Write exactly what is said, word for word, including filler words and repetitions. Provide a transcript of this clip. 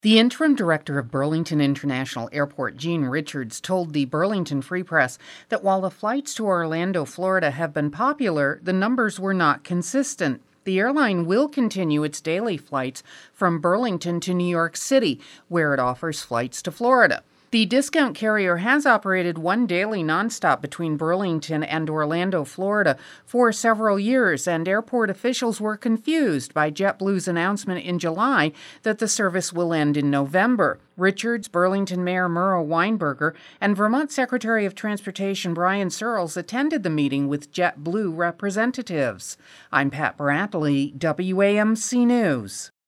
The interim director of Burlington International Airport, Gene Richards, told the Burlington Free Press that while the flights to Orlando, Florida have been popular, the numbers were not consistent. The airline will continue its daily flights from Burlington to New York City, where it offers flights to Florida. The discount carrier has operated one daily nonstop between Burlington and Orlando, Florida, for several years, and airport officials were confused by JetBlue's announcement in July that the service will end in November. Richards, Burlington Mayor Murrow Weinberger, and Vermont Secretary of Transportation Brian Searles attended the meeting with JetBlue representatives. I'm Pat Bradley, W A M C News.